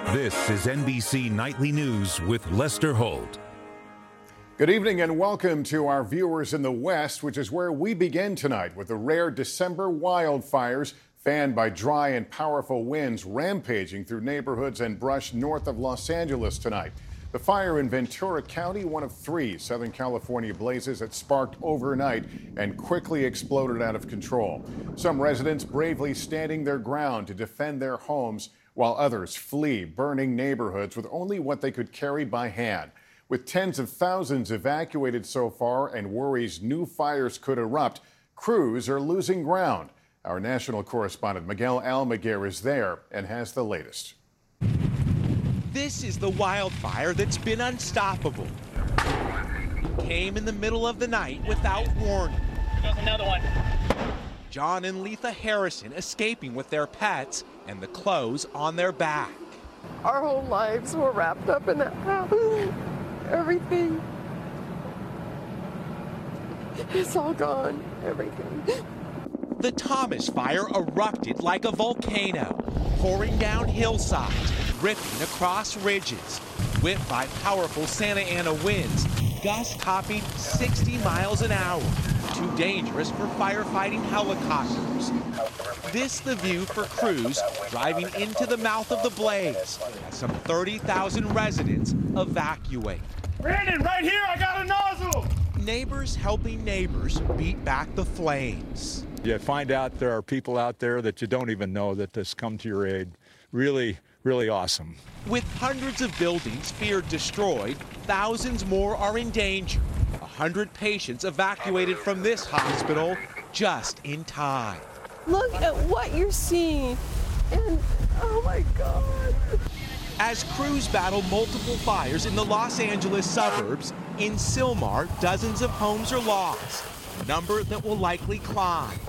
This is NBC Nightly News with Lester Holt. Good evening and welcome to our viewers in the West, which is where we begin tonight with the rare December wildfires fanned by dry and powerful winds rampaging through neighborhoods and brush north of Los Angeles tonight. The fire in Ventura County, one of 3 Southern California blazes that sparked overnight and quickly exploded out of control. Some residents bravely standing their ground to defend their homes, while others flee burning neighborhoods with only what they could carry by hand. With tens of thousands evacuated so far and worries new fires could erupt, crews are losing ground. Our national correspondent Miguel Almaguer is there and has the latest. This is the wildfire that's been unstoppable. It came in the middle of the night without warning. There's another one. John and Letha Harrison escaping with their pets and the clothes on their back. Our whole lives were wrapped up in that house. Everything. It's all gone. Everything. The Thomas fire erupted like a volcano, pouring down hillsides, ripping across ridges. Whipped by powerful Santa Ana winds, gusts topping 60 miles an hour. Too dangerous for firefighting helicopters. This the view for crews driving into the mouth of the blaze as some 30,000 residents evacuate. Brandon, right here, I got a nozzle! Neighbors helping neighbors beat back the flames. You find out there are people out there that you don't even know that has come to your aid. Really, really awesome. With hundreds of buildings feared destroyed, thousands more are in danger. 100 patients evacuated from this hospital just in time. Look at what you're seeing. And oh my God. As crews battle multiple fires in the Los Angeles suburbs, in Sylmar, dozens of homes are lost, a number that will likely climb.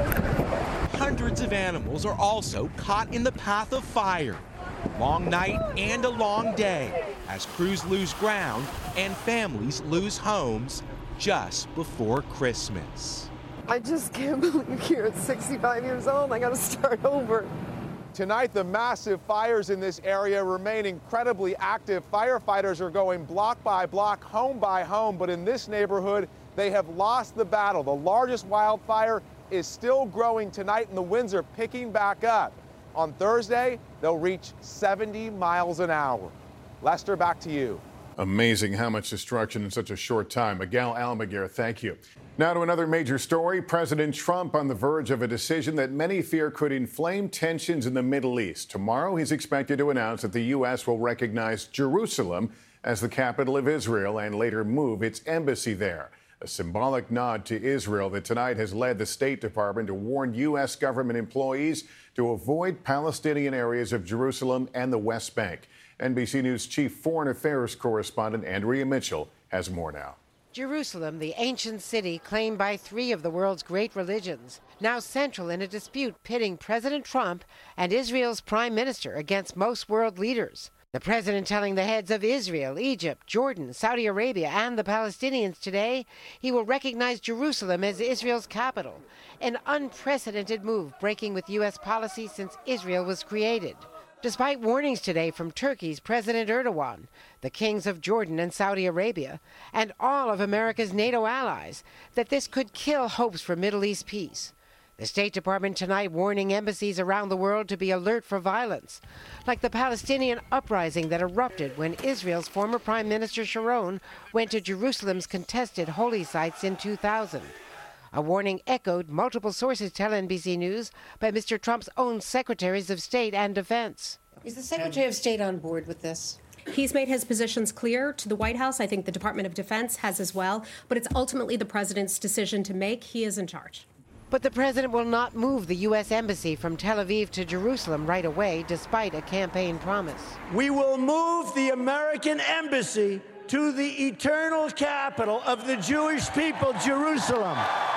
Hundreds of animals are also caught in the path of fire. Long night and a long day as crews lose ground and families lose homes just before Christmas. I just can't believe here at 65 years old, I gotta start over. Tonight, the massive fires in this area remain incredibly active. Firefighters are going block by block, home by home, but in this neighborhood, they have lost the battle. The largest wildfire is still growing tonight, and the winds are picking back up. On Thursday, they'll reach 70 miles an hour. Lester, back to you. Amazing how much destruction in such a short time. Miguel Almaguer, thank you. Now to another major story. President Trump on the verge of a decision that many fear could inflame tensions in the Middle East. Tomorrow, he's expected to announce that the U.S. will recognize Jerusalem as the capital of Israel and later move its embassy there. A symbolic nod to Israel that tonight has led the State Department to warn U.S. government employees to avoid Palestinian areas of Jerusalem and the West Bank. NBC News Chief Foreign Affairs Correspondent Andrea Mitchell has more now. Jerusalem, the ancient city claimed by 3 of the world's great religions, now central in a dispute pitting President Trump and Israel's prime minister against most world leaders. The president telling the heads of Israel, Egypt, Jordan, Saudi Arabia, and the Palestinians today he will recognize Jerusalem as Israel's capital, an unprecedented move breaking with U.S. policy since Israel was created. Despite warnings today from Turkey's President Erdogan, the kings of Jordan and Saudi Arabia, and all of America's NATO allies, that this could kill hopes for Middle East peace. The State Department tonight warning embassies around the world to be alert for violence, like the Palestinian uprising that erupted when Israel's former Prime Minister Sharon went to Jerusalem's contested holy sites in 2000. A warning echoed, multiple sources tell NBC News, by Mr. Trump's own Secretaries of State and Defense. Is the Secretary of State on board with this? He's made his positions clear to the White House. I think the Department of Defense has as well. But it's ultimately the president's decision to make. He is in charge. But the president will not move the U.S. Embassy from Tel Aviv to Jerusalem right away, despite a campaign promise. We will move the American Embassy to the eternal capital of the Jewish people, Jerusalem.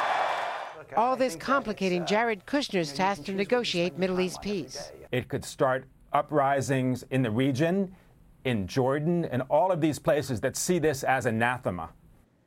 All this complicating Jared Kushner's task to negotiate Middle East peace. It could start uprisings in the region, in Jordan, and all of these places that see this as anathema.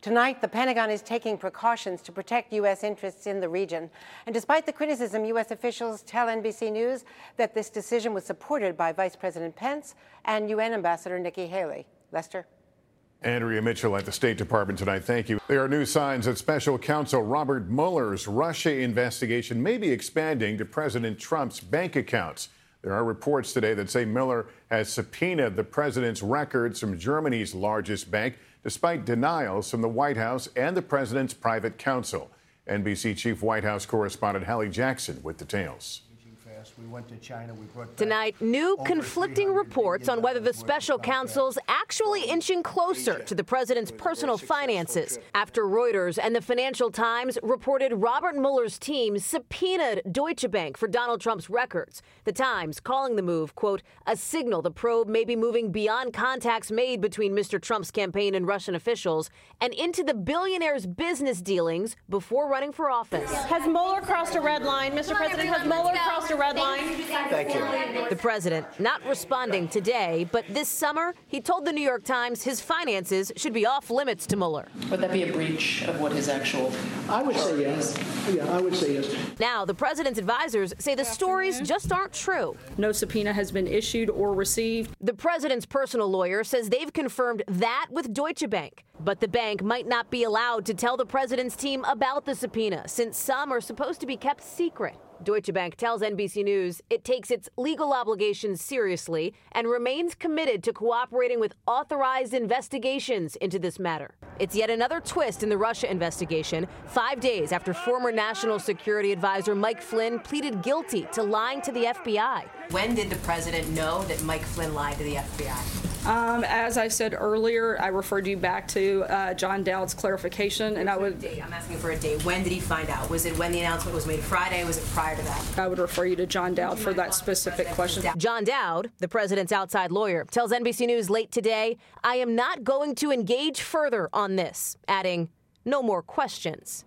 Tonight, the Pentagon is taking precautions to protect U.S. interests in the region. And despite the criticism, U.S. officials tell NBC News that this decision was supported by Vice President Pence and UN Ambassador Nikki Haley. Lester? Andrea Mitchell at the State Department tonight. Thank you. There are new signs that Special Counsel Robert Mueller's Russia investigation may be expanding to President Trump's bank accounts. There are reports today that say Mueller has subpoenaed the president's records from Germany's largest bank, despite denials from the White House and the president's private counsel. NBC Chief White House correspondent Hallie Jackson with details. We went to China. We brought Tonight, new conflicting reports on whether the special counsel's actually inching closer to the president's personal finances after Reuters and the Financial Times reported Robert Mueller's team subpoenaed Deutsche Bank for Donald Trump's records. The Times calling the move, quote, a signal the probe may be moving beyond contacts made between Mr. Trump's campaign and Russian officials and into the billionaire's business dealings before running for office. Has Mueller crossed a red line? Mr. President, has Mueller crossed a red line? Thank you. The president not responding today, but this summer he told the New York Times his finances should be off limits to Mueller. Would that be a breach of what his actual... I would say yes. Yeah, I would say yes. Now, the president's advisors say the stories just aren't true. No subpoena has been issued or received. The president's personal lawyer says they've confirmed that with Deutsche Bank. But the bank might not be allowed to tell the president's team about the subpoena, since some are supposed to be kept secret. Deutsche Bank tells NBC News it takes its legal obligations seriously and remains committed to cooperating with authorized investigations into this matter. It's yet another twist in the Russia investigation, 5 days after former National Security Advisor Mike Flynn pleaded guilty to lying to the FBI. When did the president know that Mike Flynn lied to the FBI? As I said earlier, I referred you back to John Dowd's clarification, and I would... I'm asking for a date. When did he find out? Was it when the announcement was made Friday? Was it prior to that? I would refer you to John Dowd for that specific question. John Dowd, the president's outside lawyer, tells NBC News late today, I am not going to engage further on this, adding, no more questions.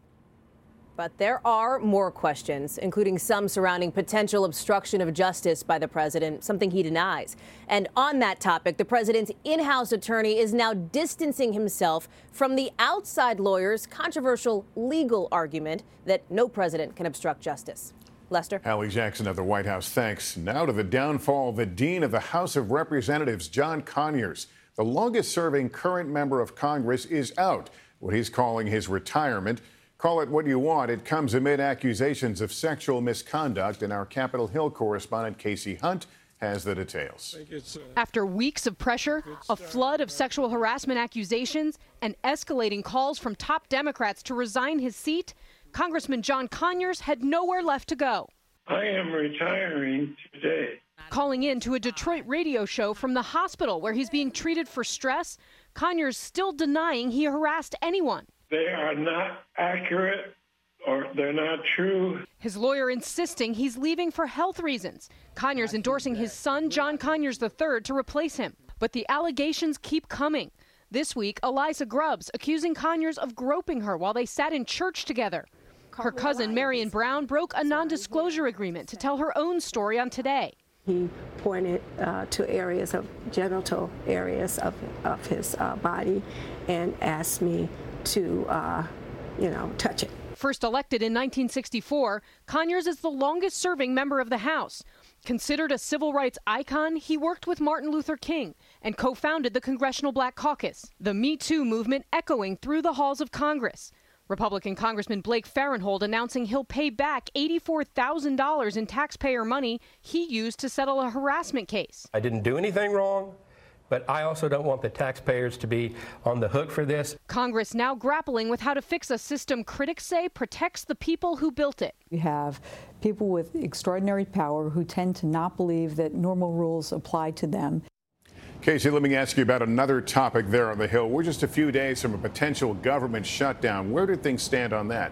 But there are more questions, including some surrounding potential obstruction of justice by the president, something he denies. And on that topic, the president's in-house attorney is now distancing himself from the outside lawyer's controversial legal argument that no president can obstruct justice. Lester? Hallie Jackson of the White House, thanks. Now to the downfall of the Dean of the House of Representatives, John Conyers. The longest-serving current member of Congress is out, what he's calling his retirement. Call it what you want. It comes amid accusations of sexual misconduct, and our Capitol Hill correspondent Casey Hunt has the details. After weeks of pressure, a flood of sexual harassment accusations, and escalating calls from top Democrats to resign his seat, Congressman John Conyers had nowhere left to go. I am retiring today. Calling in to a Detroit radio show from the hospital where he's being treated for stress, Conyers still denying he harassed anyone. They are not accurate or they're not true. His lawyer insisting he's leaving for health reasons. Conyers endorsing his son, John Conyers III, to replace him. But the allegations keep coming. This week, Eliza Grubbs accusing Conyers of groping her while they sat in church together. Her cousin, Marion Brown, broke a non-disclosure agreement to tell her own story on Today. He pointed to areas of genital areas of his body and asked me to, touch it. First elected in 1964, Conyers is the longest-serving member of the House. Considered a civil rights icon, he worked with Martin Luther King and co-founded the Congressional Black Caucus, the Me Too movement echoing through the halls of Congress. Republican Congressman Blake Farenthold announcing he'll pay back $84,000 in taxpayer money he used to settle a harassment case. I didn't do anything wrong, but I also don't want the taxpayers to be on the hook for this. Congress now grappling with how to fix a system critics say protects the people who built it. You have people with extraordinary power who tend to not believe that normal rules apply to them. Casey, let me ask you about another topic there on the Hill. We're just a few days from a potential government shutdown. Where do things stand on that?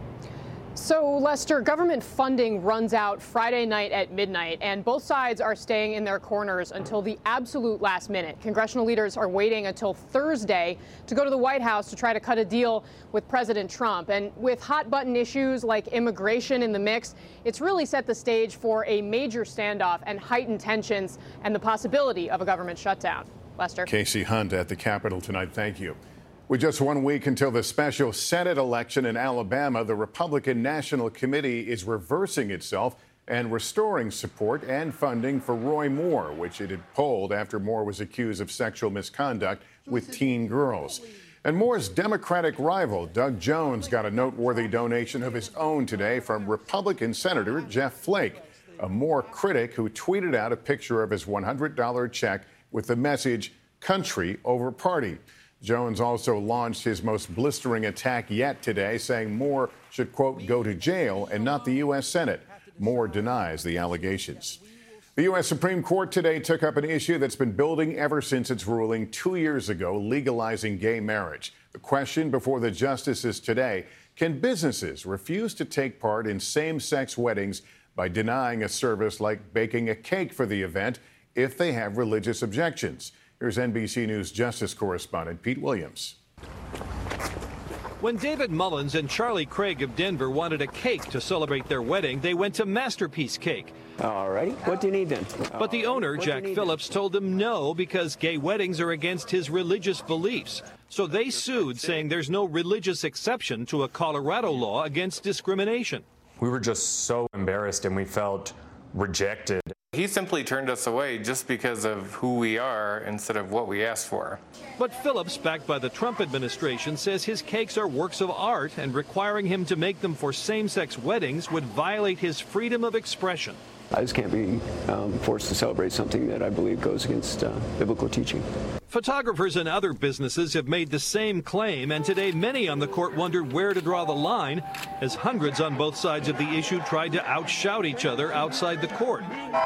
So, Lester, government funding runs out Friday night at midnight, and both sides are staying in their corners until the absolute last minute. Congressional leaders are waiting until Thursday to go to the White House to try to cut a deal with President Trump. And with hot-button issues like immigration in the mix, it's really set the stage for a major standoff and heightened tensions and the possibility of a government shutdown. Lester? Casey Hunt at the Capitol tonight. Thank you. With just 1 week until the special Senate election in Alabama, the Republican National Committee is reversing itself and restoring support and funding for Roy Moore, which it had pulled after Moore was accused of sexual misconduct with teen girls. And Moore's Democratic rival, Doug Jones, got a noteworthy donation of his own today from Republican Senator Jeff Flake, a Moore critic who tweeted out a picture of his $100 check with the message, "Country over party." Jones also launched his most blistering attack yet today, saying Moore should, quote, go to jail and not the U.S. Senate. Moore denies the allegations. The U.S. Supreme Court today took up an issue that's been building ever since its ruling 2 years ago, legalizing gay marriage. The question before the justices today, can businesses refuse to take part in same-sex weddings by denying a service like baking a cake for the event if they have religious objections? Here's NBC News Justice correspondent Pete Williams. When David Mullins and Charlie Craig of Denver wanted a cake to celebrate their wedding, they went to Masterpiece Cake. All right. What do you need then? But the owner, Jack Phillips, told them no because gay weddings are against his religious beliefs. So they sued, saying there's no religious exception to a Colorado law against discrimination. We were just so embarrassed and we felt rejected. He simply turned us away just because of who we are instead of what we asked for. But Phillips, backed by the Trump administration, says his cakes are works of art and requiring him to make them for same-sex weddings would violate his freedom of expression. I just can't be forced to celebrate something that I believe goes against biblical teaching. Photographers and other businesses have made the same claim, and today many on the court wondered where to draw the line as hundreds on both sides of the issue tried to outshout each other outside the court.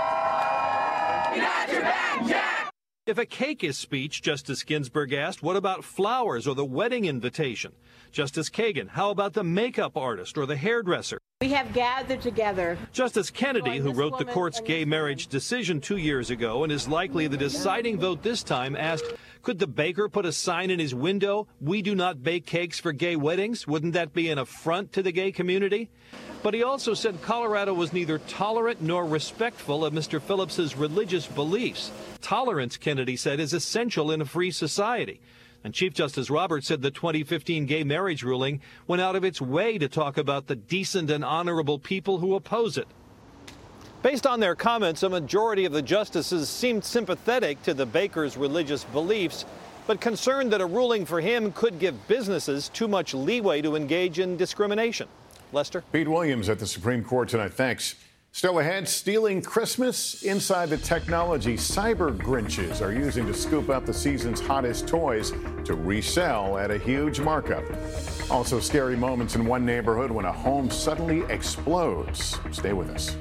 If a cake is speech, Justice Ginsburg asked, what about flowers or the wedding invitation? Justice Kagan, how about the makeup artist or the hairdresser? We have gathered together. Justice Kennedy, who wrote the court's gay marriage decision 2 years ago and is likely the deciding vote this time, asked, could the baker put a sign in his window, "We do not bake cakes for gay weddings"? Wouldn't that be an affront to the gay community? But he also said Colorado was neither tolerant nor respectful of Mr. Phillips's religious beliefs. Tolerance, Kennedy said, is essential in a free society. And Chief Justice Roberts said the 2015 gay marriage ruling went out of its way to talk about the decent and honorable people who oppose it. Based on their comments, a majority of the justices seemed sympathetic to the baker's religious beliefs, but concerned that a ruling for him could give businesses too much leeway to engage in discrimination. Lester? Pete Williams at the Supreme Court tonight. Thanks. Still ahead, stealing Christmas inside the technology cyber Grinches are using to scoop up the season's hottest toys to resell at a huge markup. Also, scary moments in one neighborhood when a home suddenly explodes. Stay with us.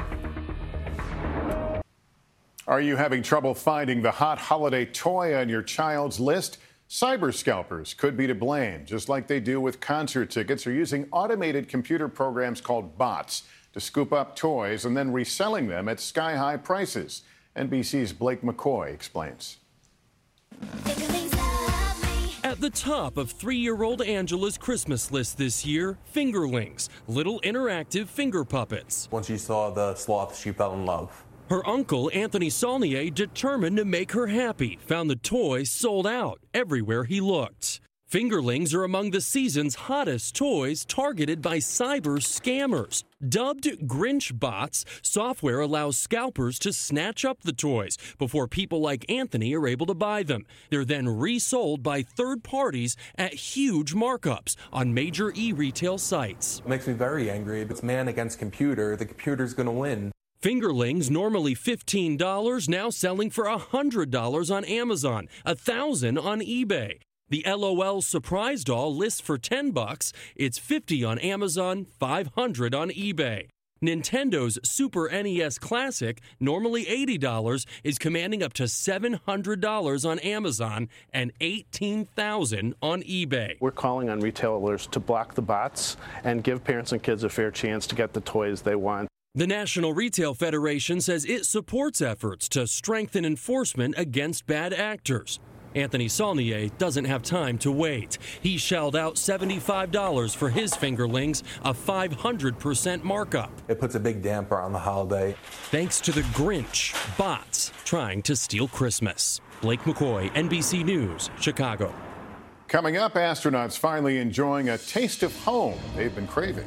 Are you having trouble finding the hot holiday toy on your child's list? Cyber scalpers could be to blame, just like they do with concert tickets, or using automated computer programs called bots to scoop up toys and then reselling them at sky-high prices. NBC's Blake McCoy explains. At the top of 3-year-old Angela's Christmas list this year, Fingerlings, little interactive finger puppets. Once she saw the sloth, she fell in love. Her uncle, Anthony Saulnier, determined to make her happy, found the toys sold out everywhere he looked. Fingerlings are among the season's hottest toys targeted by cyber scammers. Dubbed Grinch bots, software allows scalpers to snatch up the toys before people like Anthony are able to buy them. They're then resold by third parties at huge markups on major e-retail sites. It makes me very angry. If it's man against computer, the computer's going to win. Fingerlings, normally $15, now selling for $100 on Amazon, $1,000 on eBay. The LOL Surprise Doll lists for $10. It's $50 on Amazon, $500 on eBay. Nintendo's Super NES Classic, normally $80, is commanding up to $700 on Amazon and $18,000 on eBay. We're calling on retailers to block the bots and give parents and kids a fair chance to get the toys they want. The National Retail Federation says it supports efforts to strengthen enforcement against bad actors. Anthony Saulnier doesn't have time to wait. He shelled out $75 for his Fingerlings, a 500% markup. It puts a big damper on the holiday. Thanks to the Grinch, bots trying to steal Christmas. Blake McCoy, NBC News, Chicago. Coming up, astronauts finally enjoying a taste of home they've been craving.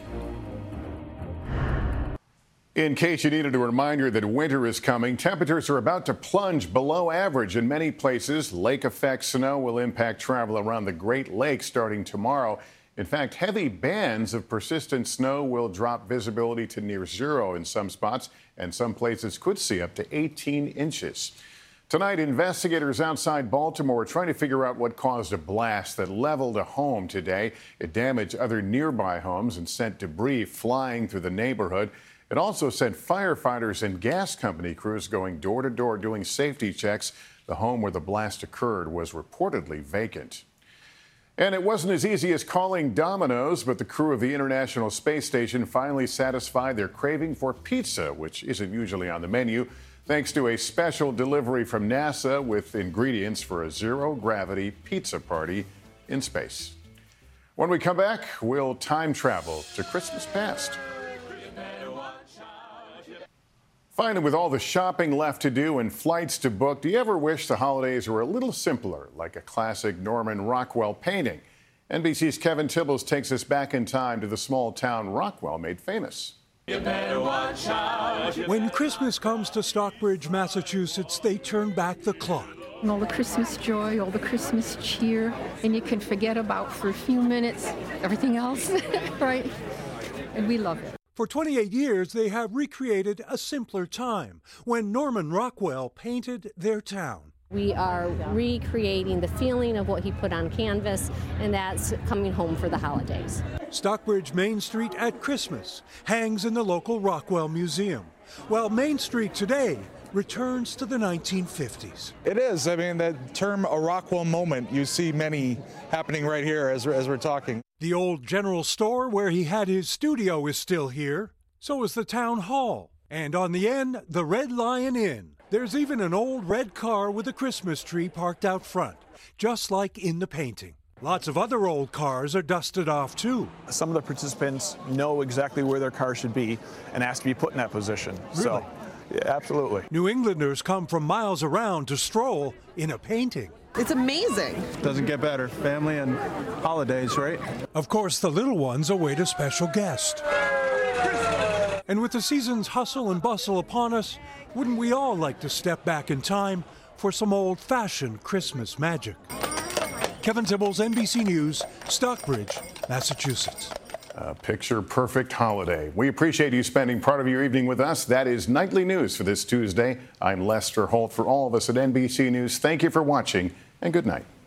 In case you needed a reminder that winter is coming, temperatures are about to plunge below average in many places. Lake effect snow will impact travel around the Great Lakes starting tomorrow. In fact, heavy bands of persistent snow will drop visibility to near zero in some spots, and some places could see up to 18 inches. Tonight, investigators outside Baltimore are trying to figure out what caused a blast that leveled a home today. It damaged other nearby homes and sent debris flying through the neighborhood. It also sent firefighters and gas company crews going door to door doing safety checks. The home where the blast occurred was reportedly vacant. And it wasn't as easy as calling Domino's, but the crew of the International Space Station finally satisfied their craving for pizza, which isn't usually on the menu, thanks to a special delivery from NASA with ingredients for a zero-gravity pizza party in space. When we come back, we'll time travel to Christmas past. Finally, with all the shopping left to do and flights to book, do you ever wish the holidays were a little simpler, like a classic Norman Rockwell painting? NBC's Kevin Tibbles takes us back in time to the small town Rockwell made famous. You better watch out. When Christmas comes to Stockbridge, Massachusetts, they turn back the clock. And all the Christmas joy, all the Christmas cheer, and you can forget about, for a few minutes, everything else, right? And we love it. For 28 years, they have recreated a simpler time when Norman Rockwell painted their town. We are recreating the feeling of what he put on canvas, and that's coming home for the holidays. Stockbridge Main Street at Christmas hangs in the local Rockwell Museum, while Main Street today returns to the 1950s. It is. I mean, the term a Rockwell moment, you see many happening right here as we're talking. The old general store where he had his studio is still here. So is the town hall. And on the end, the Red Lion Inn. There's even an old red car with a Christmas tree parked out front, just like in the painting. Lots of other old cars are dusted off, too. Some of the participants know exactly where their car should be and ask to be put in that position. Really? So, yeah, absolutely. New Englanders come from miles around to stroll in a painting. It's amazing. Doesn't get better. Family and holidays, right? Of course, the little ones await a special guest. And with the season's hustle and bustle upon us, wouldn't we all like to step back in time for some old-fashioned Christmas magic? Kevin Tibbles, NBC News, Stockbridge, Massachusetts. A picture-perfect holiday. We appreciate you spending part of your evening with us. That is Nightly News for this Tuesday. I'm Lester Holt. For all of us at NBC News, thank you for watching and good night.